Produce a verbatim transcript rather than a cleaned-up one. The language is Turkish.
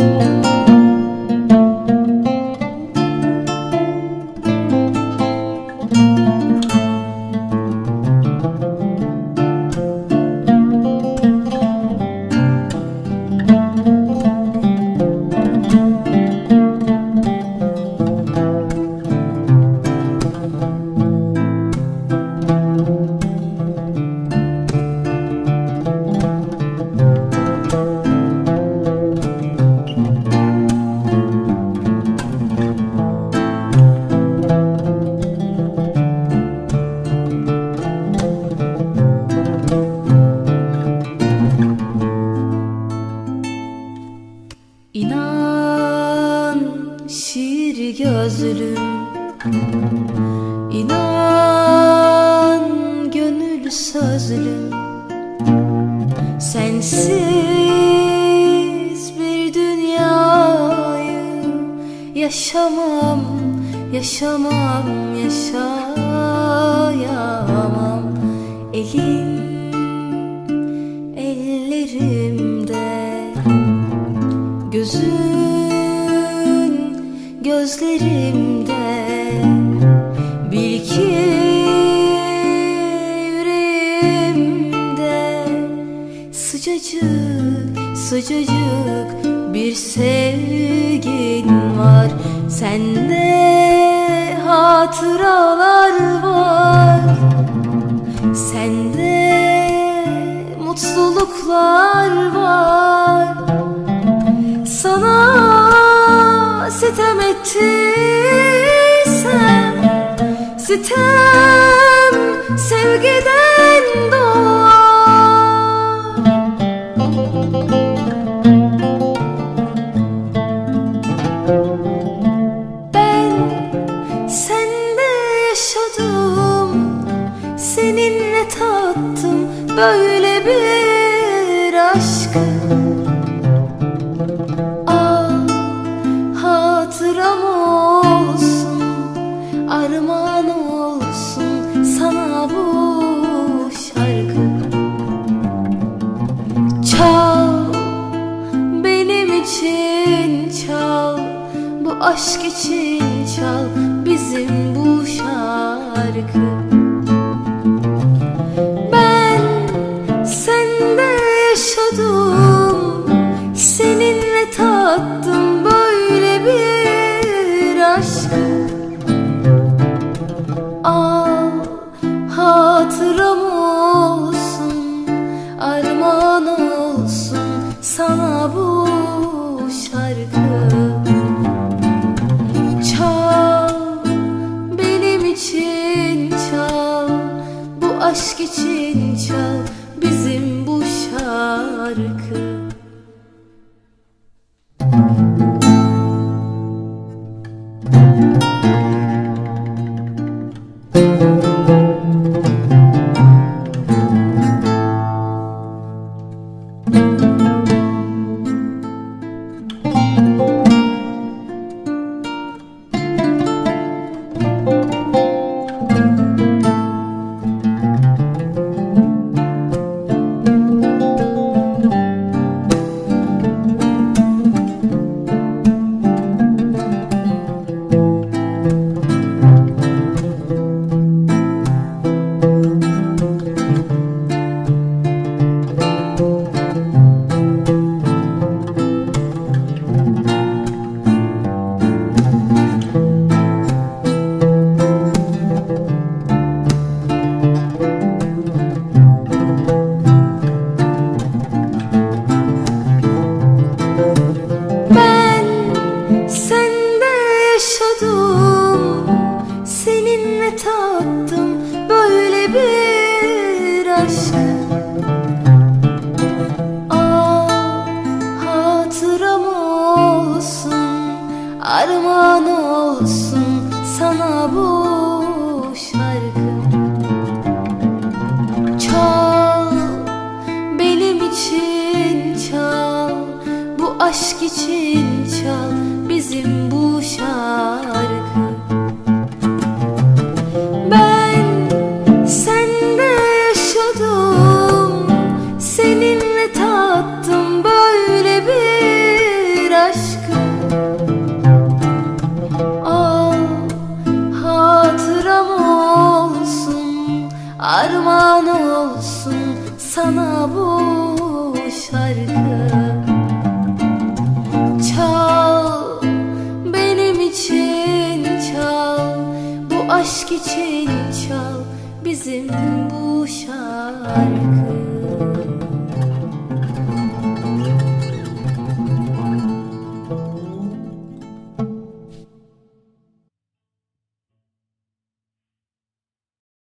İnan şiir gözlüm, İnan gönül sözlüm, sensiz bir dünyayı yaşamam, yaşamam, yaşayamam. Elin ellerimde, gözün gözlerimde, bil ki yüreğimde sıcacık sıcacık bir sevgin var. Sende hatıralar var, sende mutluluklar var. Sana sitem ettiysem, sitem sevgiden doğar. Ben sende yaşadım, seninle tattım böyle bir aşkı. Hatıram olsun, armağan olsun sana bu şarkı. Çal, benim için çal, bu aşk için çal bizim bu şarkı. Ben sende yaşadım, seninle tattım böyle bir aşkı. Al, hatıram olsun, armağan olsun sana bu şarkı. Çal, benim için çal, bu aşk için çal bizim bu şarkı. Seninle tattım böyle bir aşkı. Al, hatıram olsun, armağan olsun sana bu şarkı. Çal, benim için çal, bu aşk için çal bizim bu şarkı. Seninle tattım böyle bir aşk. sana bu şarkı. Çal, benim için çal, bu aşk için çal bizim bu şarkı.